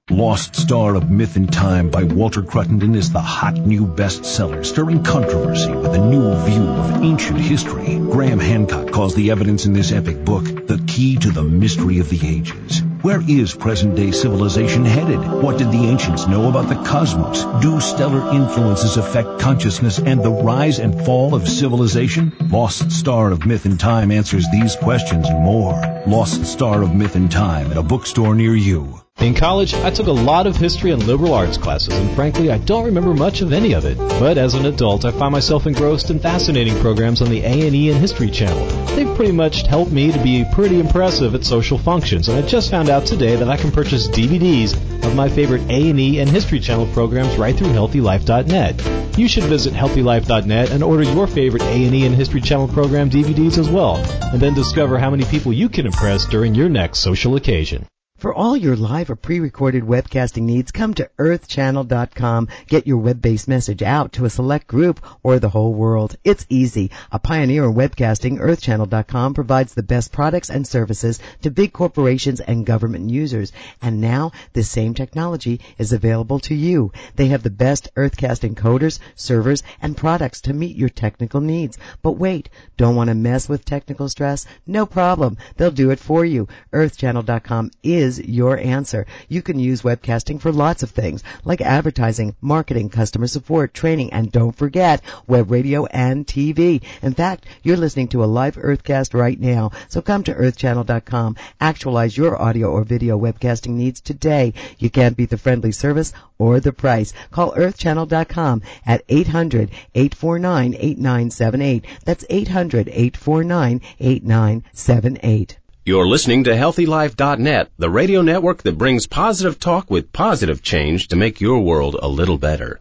Lost Star of Myth and Time by Walter Cruttenden is the hot new bestseller, stirring controversy with a new view of ancient history. Graham Hancock calls the evidence in this epic book the key to the mystery of the ages. Where is present-day civilization headed? What did the ancients know about the cosmos? Do stellar influences affect consciousness and the rise and fall of civilization? Lost Star of Myth and Time answers these questions and more. Lost Star of Myth and Time at a bookstore near you. In college, I took a lot of history and liberal arts classes, and frankly, I don't remember much of any of it. But as an adult, I find myself engrossed in fascinating programs on the A and E and History Channel. They've pretty much helped me to be pretty impressive at social functions, and I just found out today that I can purchase D V Ds of my favorite A and E and History Channel programs right through healthy life dot net. You should visit healthy life dot net and order your favorite A and E and History Channel program D V Ds as well, and then discover how many people you can impress during your next social occasion. For all your live or pre-recorded webcasting needs, come to earth channel dot com. Get your web-based message out to a select group or the whole world. It's easy. A pioneer in webcasting, earth channel dot com provides the best products and services to big corporations and government users. And now, this same technology is available to you. They have the best Earthcast encoders, servers, and products to meet your technical needs. But wait, don't want to mess with technical stress? No problem. They'll do it for you. earth channel dot com is your answer. You can use webcasting for lots of things, like advertising, marketing, customer support, training, and don't forget, web radio and T V. In fact, you're listening to a live Earthcast right now, so come to earth channel dot com. Actualize your audio or video webcasting needs today. You can't beat the friendly service or the price. Call earth channel dot com at eight hundred, eight four nine, eight nine seven eight. That's eight hundred, eight four nine, eight nine seven eight. You're listening to healthy life dot net, the radio network that brings positive talk with positive change to make your world a little better.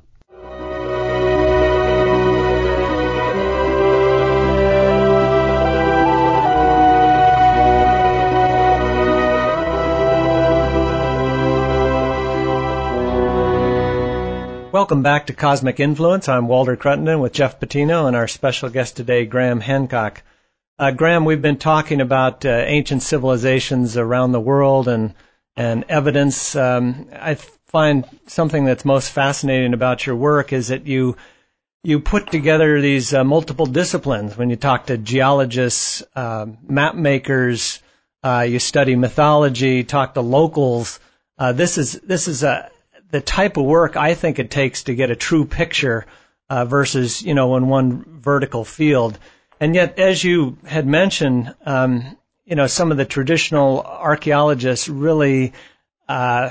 Welcome back to Cosmic Influence. I'm Walter Cruttenden with Jeff Patino and our special guest today, Graham Hancock. Uh, Graham, we've been talking about uh, ancient civilizations around the world and and evidence. Um, I find something that's most fascinating about your work is that you you put together these uh, multiple disciplines. When you talk to geologists, uh, map makers, uh, you study mythology, talk to locals. Uh, this is this is a the type of work I think it takes to get a true picture uh, versus you know in one vertical field. And yet, as you had mentioned, um, you know, some of the traditional archaeologists really uh,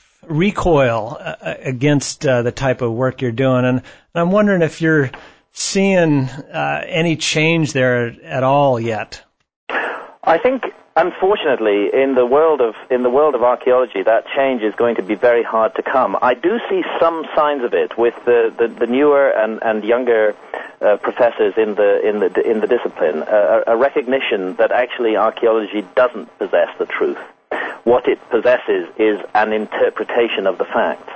recoil uh, against uh, the type of work you're doing. And, and I'm wondering if you're seeing uh, any change there at all yet. I think, unfortunately, in the world of in the world of archaeology, that change is going to be very hard to come. I do see some signs of it with the, the, the newer and, and younger uh, professors in the in the in the discipline. Uh, a recognition that actually archaeology doesn't possess the truth. What it possesses is an interpretation of the facts.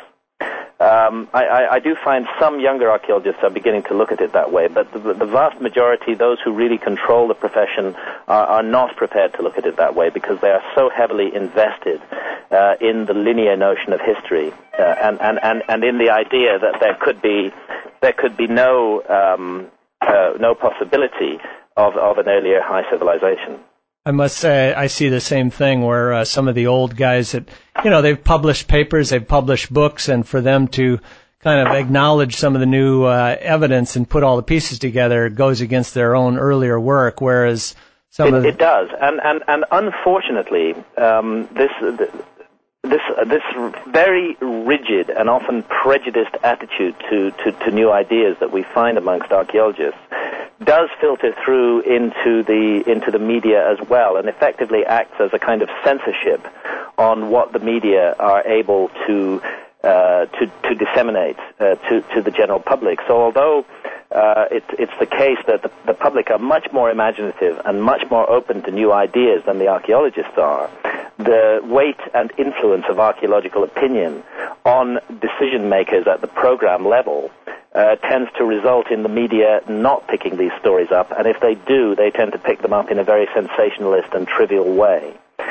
Um, I, I, I do find some younger archaeologists are beginning to look at it that way, but the, the vast majority, those who really control the profession, are, are not prepared to look at it that way because they are so heavily invested uh, in the linear notion of history uh, and, and, and, and in the idea that there could be there could be no um, uh, no possibility of, of an earlier high civilization. I must say I see the same thing where uh, some of the old guys that, you know, they've published papers, they've published books, and for them to kind of acknowledge some of the new uh, evidence and put all the pieces together goes against their own earlier work, whereas some it, of the... It does, and, and, and unfortunately, um, this... This this very rigid and often prejudiced attitude to, to, to new ideas that we find amongst archaeologists does filter through into the into the media as well, and effectively acts as a kind of censorship on what the media are able to uh, to to disseminate uh, to to the general public. So although uh, it, it's the case that the, the public are much more imaginative and much more open to new ideas than the archaeologists are, the weight and influence of archaeological opinion on decision makers at the program level uh, tends to result in the media not picking these stories up, and if they do, they tend to pick them up in a very sensationalist and trivial way.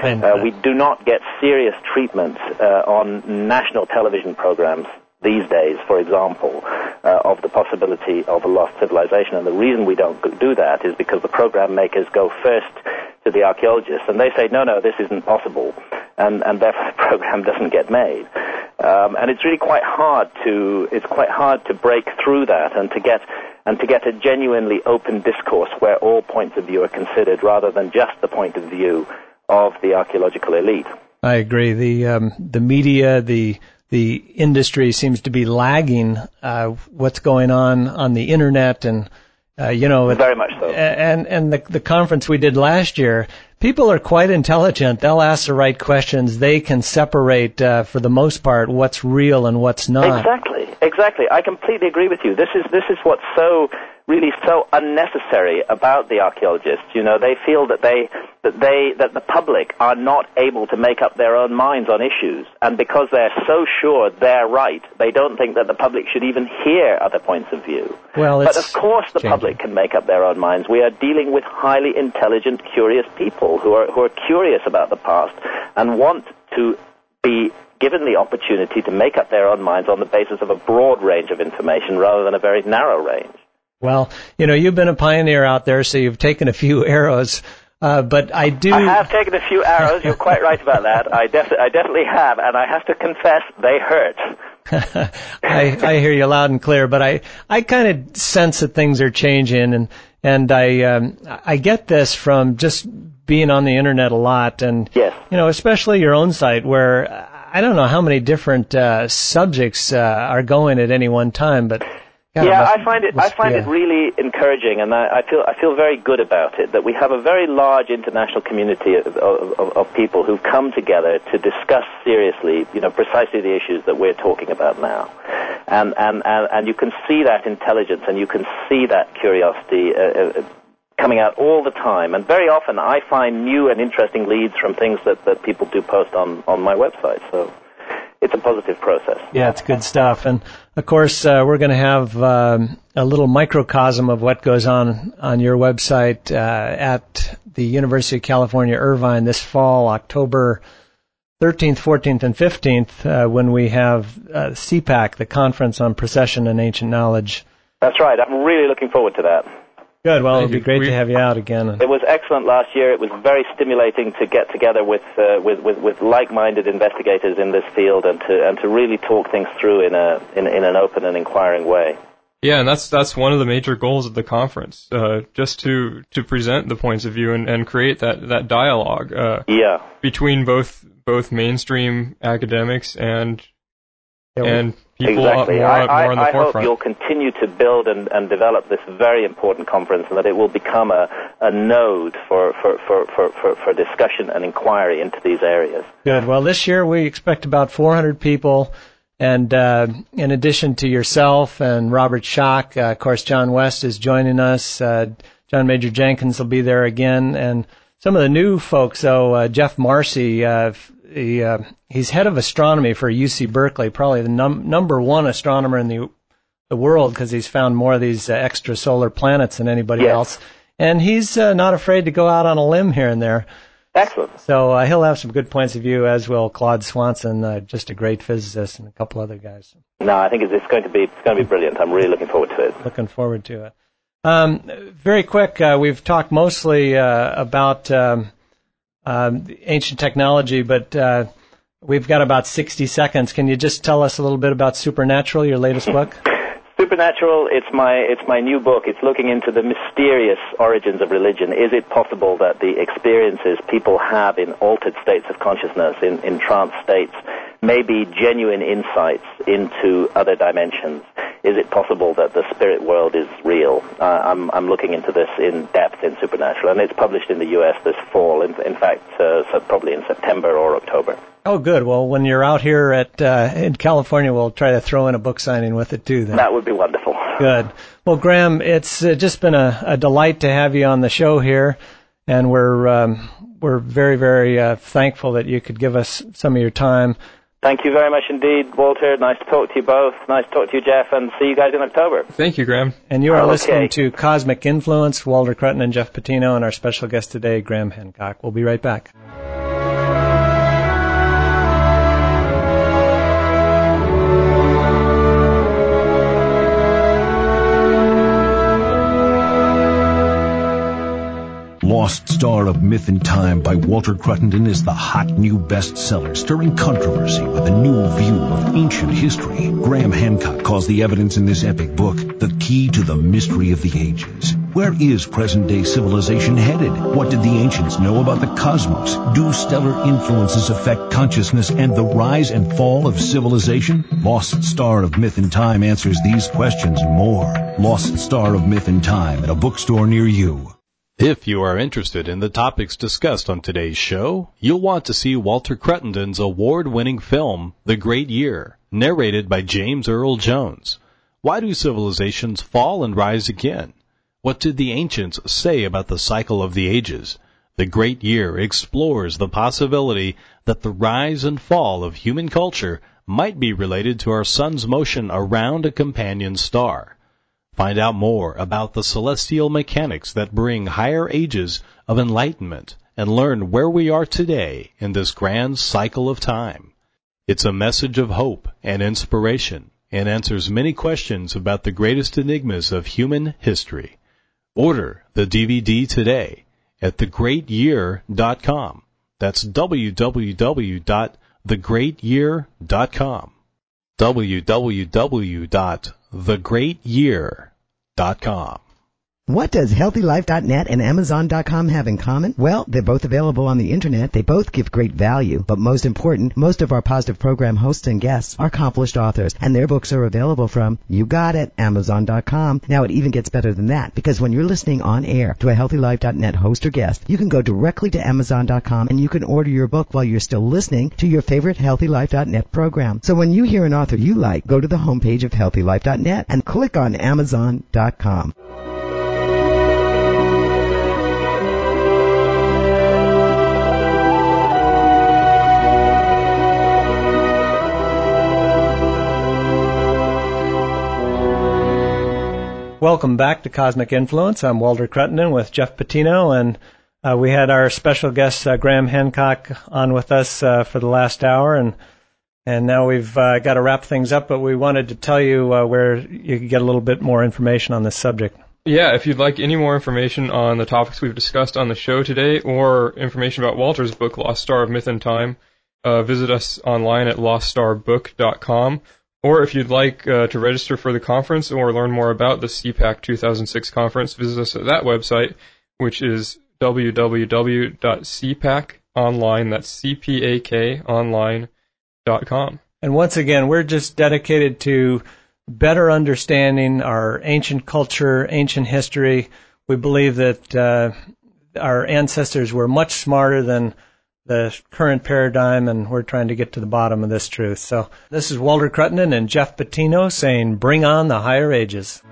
Uh, we do not get serious treatment uh, on national television programs these days, for example, uh, of the possibility of a lost civilization. And the reason we don't do that is because the program makers go first to the archaeologists, and they say, no, no, this isn't possible, and, and therefore the program doesn't get made. Um, and it's really quite hard to it's quite hard to break through that and to get and to get a genuinely open discourse where all points of view are considered rather than just the point of view of the archaeological elite. I agree. The um, the media, the the industry seems to be lagging uh, what's going on on the internet, and uh, you know, very much so. And and the the conference we did last year, people are quite intelligent. They'll ask the right questions. They can separate, uh, for the most part, what's real and what's not. Exactly, exactly. I completely agree with you. This is this is what's so really so unnecessary about the archaeologists. You know, they feel that they that they that the public are not able to make up their own minds on issues, and because they're so sure they're right, they don't think that the public should even hear other points of view. Well, but of course, the changing. public can make up their own minds. We are dealing with highly intelligent, curious people who are who are curious about the past and want to be given the opportunity to make up their own minds on the basis of a broad range of information rather than a very narrow range. Well, you know, you've been a pioneer out there, so you've taken a few arrows. Uh, but I do. I have taken a few arrows. You're quite right about that. I, def- I definitely have, and I have to confess, they hurt. I, I hear you loud and clear, but I, I kind of sense that things are changing, and and I um, I get this from just being on the internet a lot, and yes. you know, especially your own site, where I don't know how many different uh, subjects uh, are going at any one time, but. God, yeah, must, I find it. must, I find yeah. it really encouraging, and I, I feel. I feel very good about it. That we have a very large international community of, of, of people who've come together to discuss seriously, you know, precisely the issues that we're talking about now, and and and, and you can see that intelligence, and you can see that curiosity uh, uh, coming out all the time. And very often, I find new and interesting leads from things that, that people do post on, on my website. So. It's a positive process. Yeah, it's good stuff. And, of course, uh, we're going to have um, a little microcosm of what goes on on your website uh, at the University of California, Irvine this fall, October thirteenth, fourteenth, and fifteenth, uh, when we have uh, C PAC, the Conference on Precession and Ancient Knowledge. That's right. I'm really looking forward to that. Good. Well, Thank it'd be you. great we, to have you out again. It was excellent last year. It was very stimulating to get together with, uh, with, with, with like-minded investigators in this field and to and to really talk things through in a in, in an open and inquiring way. Yeah, and that's that's one of the major goals of the conference, uh, just to, to present the points of view and, and create that that dialogue uh, yeah. between both both mainstream academics and yeah, and people exactly. more, I, I, more on the I forefront. hope you'll continue to build and, and develop this very important conference, and that it will become a, a node for, for, for, for, for, for discussion and inquiry into these areas. Good. Well, this year we expect about four hundred people. And uh, in addition to yourself and Robert Schock, uh, of course, John West is joining us. Uh, John Major Jenkins will be there again. And some of the new folks, though, uh, Jeff Marcy, uh, he, uh, he's head of astronomy for U C Berkeley, probably the num- number one astronomer in the the world because he's found more of these uh, extrasolar planets than anybody yes. else. And he's uh, not afraid to go out on a limb here and there. Excellent. So uh, he'll have some good points of view, as will Claude Swanson, uh, just a great physicist, and a couple other guys. No, I think it's, it's going to be it's going to be brilliant. I'm really looking forward to it. Looking forward to it. Um, very quick, uh, we've talked mostly uh, about um, um, ancient technology, but uh, we've got about sixty seconds. Can you just tell us a little bit about Supernatural, your latest book? Supernatural, it's my it's my new book. It's looking into the mysterious origins of religion. Is it possible that the experiences people have in altered states of consciousness, in, in trance states, may be genuine insights into other dimensions? Is it possible that the spirit world is real? Uh, I'm I'm looking into this in depth in Supernatural, and it's published in the U S this fall. In, in fact, uh, so probably in September or October. Oh, good. Well, when you're out here at uh, in California, we'll try to throw in a book signing with it, too, then. That would be wonderful. Good. Well, Graham, it's uh, just been a, a delight to have you on the show here, and we're um, we're very, very uh, thankful that you could give us some of your time. Thank you very much indeed, Walter. Nice to talk to you both. Nice to talk to you, Jeff, and see you guys in October. Thank you, Graham. And you are okay. listening to Cosmic Influence, Walter Crutton and Jeff Patino, and our special guest today, Graham Hancock. We'll be right back. of Myth and Time by Walter Cruttenden is the hot new bestseller stirring controversy with a new view of ancient history. Graham Hancock calls the evidence in this epic book the key to the mystery of the ages. Where is present-day civilization headed? What did the ancients know about the cosmos? Do stellar influences affect consciousness and the rise and fall of civilization? Lost Star of Myth and Time answers these questions and more. Lost Star of Myth and Time at a bookstore near you. If you are interested in the topics discussed on today's show, you'll want to see Walter Cruttenden's award-winning film, The Great Year, narrated by James Earl Jones. Why do civilizations fall and rise again? What did the ancients say about the cycle of the ages? The Great Year explores the possibility that the rise and fall of human culture might be related to our sun's motion around a companion star. Find out more about the celestial mechanics that bring higher ages of enlightenment and learn where we are today in this grand cycle of time. It's a message of hope and inspiration and answers many questions about the greatest enigmas of human history. Order the D V D today at the great year dot com. That's w w w dot the great year dot com. w w w dot the great year dot com. What does healthy life dot net and amazon dot com have in common? Well, they're both available on the internet. They both give great value. But most important, most of our positive program hosts and guests are accomplished authors, and their books are available from, you got it, amazon dot com. Now, it even gets better than that, because when you're listening on air to a healthy life dot net host or guest, you can go directly to amazon dot com and you can order your book while you're still listening to your favorite healthy life dot net program. So when you hear an author you like, go to the homepage of healthy life dot net and click on amazon dot com. Welcome back to Cosmic Influence. I'm Walter Cruttenden with Jeff Patino, and uh, we had our special guest uh, Graham Hancock on with us uh, for the last hour, and and now we've uh, got to wrap things up, but we wanted to tell you uh, where you can get a little bit more information on this subject. Yeah, if you'd like any more information on the topics we've discussed on the show today, or information about Walter's book, Lost Star of Myth and Time, uh, visit us online at lost star book dot com. Or if you'd like uh, to register for the conference or learn more about the C PAC two thousand six conference, visit us at that website, which is w w w dot c pac online, that's C P A K online dot com. And once again, we're just dedicated to better understanding our ancient culture, ancient history. We believe that uh, our ancestors were much smarter than the current paradigm, and we're trying to get to the bottom of this truth. So this is Walter Cruttenden and Jeff Patino saying, bring on the higher ages.